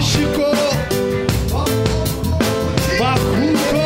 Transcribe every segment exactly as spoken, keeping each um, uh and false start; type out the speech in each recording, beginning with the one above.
Chico, Macuco.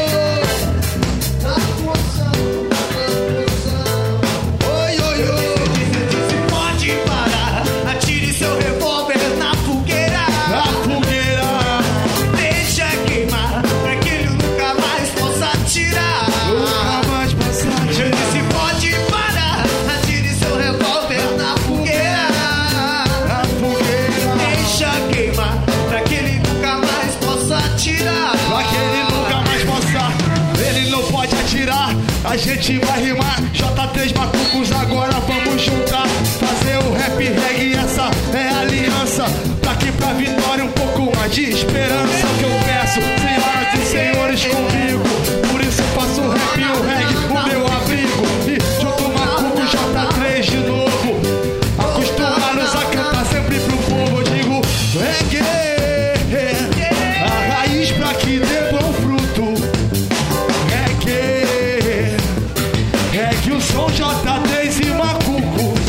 Oi, oi, oi. Pode parar, atire seu revólver na fogueira. Na fogueira. Deixa queimar, pra que ele nunca mais possa atirar. Nunca mais possa Eu atirar. disse pode parar, atire seu revólver na fogueira. Na fogueira. Deixa queimar, pra que ele nunca mais possa atirar. Pra que ele nunca mais possa. Ele não pode atirar. A gente vai rimar. J três Macucos, agora vamos juntar. Fazer o rap reggae, essa é a aliança. Daqui pra vitória, um pouco mais de esperança. Que eu peço, senhoras e senhores, comigo. Por isso eu faço o rap e o reggae, o meu abrigo. E junto Macuco, J três de novo. Acostumados a cantar sempre pro povo. Eu digo, reggae, a raiz pra que dê bom fruto. Reggae, reggae, o som J três e Macucos.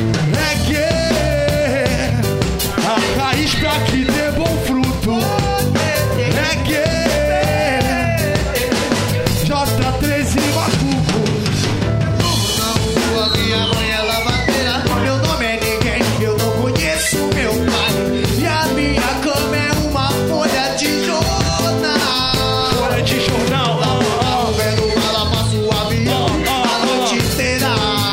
Reggae, a raiz pra que dê bom fruto. Reggae, J três e Macucos. Na rua, minha mãe é lavadeira. Meu nome é ninguém, eu não conheço meu pai. E a minha cama é uma folha de jornal. Folha de jornal. Tá vendo ela passa o avião a noite inteira.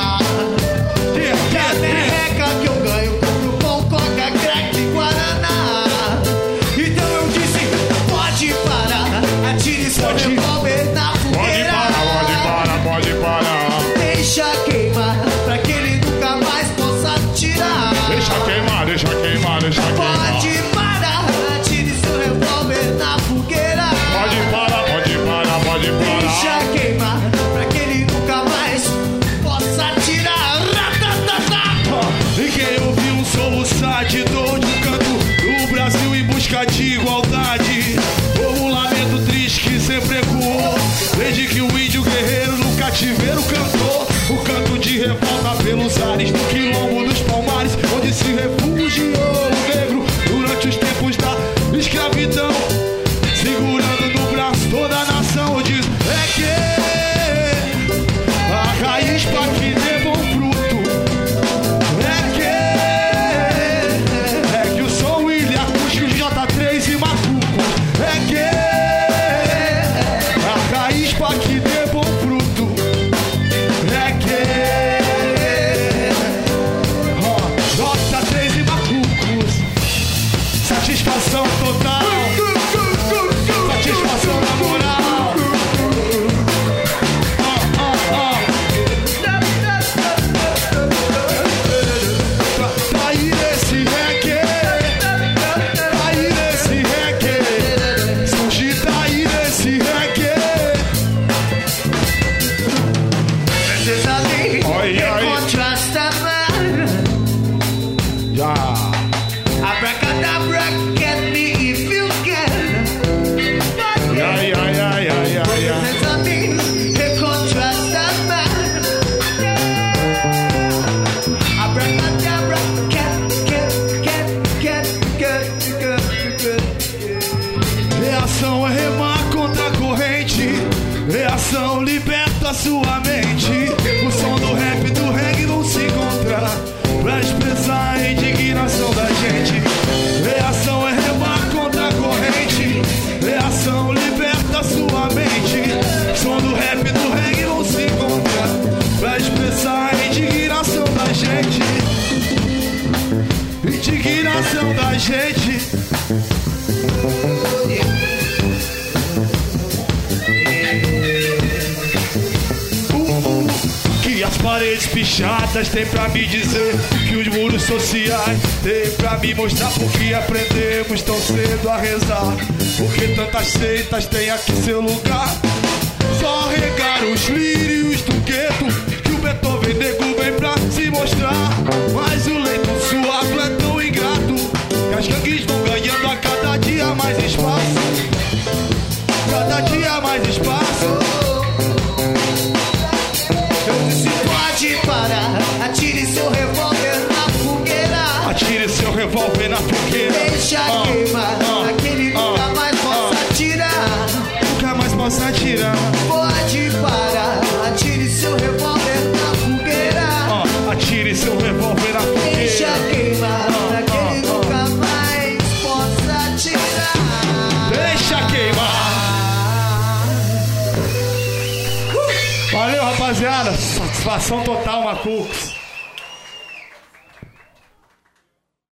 E a merreca que eu ganho compro pão, coca, crack e guaraná. Então eu disse, pode parar, atire seu Pode. revólver na fogueira. parar, pode parar. Deixa queimar, pra que ele nunca mais possa atirar. Deixa queimar, deixa queimar, deixa Pode parar, atire seu revólver na fogueira. Pode parar, pode parar, pode Deixa queimar, pra que ele nunca mais possa atirar. Ratatata. Ninguém ouviu um soluçar de dor de um canto do Brasil em busca de igualdade. Como um lamento triste que sempre ecoou, desde que o índio guerreiro no cativeiro cantou. O canto de revolta pelos ares do quilombo dos Palmares, onde se refugiou o negro durante os tempos da escravidão, segurando no braço toda a nação. Diz, é que a raiz pra que dê bom fruto. É que, é que o som William Acústico de J três e Macuco. É que a raiz pra que dê bom fruto. É que ó, J três e Macucos. Satisfação total. Satisfação na moral. Ó, ó, ó. Tá aí esse reggae, tá aí esse reggae, surge tá aí esse reggae. Precisa vir, Oi, oi. contrasta man. Já. Abracadabra, get me if you can. Ai, ai, ai, ai, ai, ai. Precisa vir, contrasta man. Abracadabra, get, get, get, get, get, get. Reação é remar contra a corrente. Reação liberta sua mente. O som do rap e do reggae vão se encontrar pra expressar a indignação da gente. Reação é remar contra a corrente. Reação liberta sua mente. O som do rap e do reggae vão se encontrar pra expressar a indignação da gente. Indignação da gente. Que as paredes pichadas tem pra me dizer, que os muros sociais tem pra me mostrar porque aprendemos tão cedo a rezar, porque tantas seitas tem aqui seu lugar. Só regar os lírios do gueto, que o Beethoven nego vem pra se mostrar. Mas o leito suado é tão ingrato, que as gangues vão ganhando a cada dia mais espaço. Cada dia mais espaço. Eu disse pode parar, atire seu revólver na fogueira. Atire seu revólver na fogueira. Deixa Ah, queimar, ah, pra possa atirar. Pode parar, atire seu revólver na fogueira. Oh, atire seu revólver na fogueira. Deixa queimar, pra que ele nunca mais possa atirar. Deixa queimar. Uh! Valeu, rapaziada. Satisfação total, Macucos.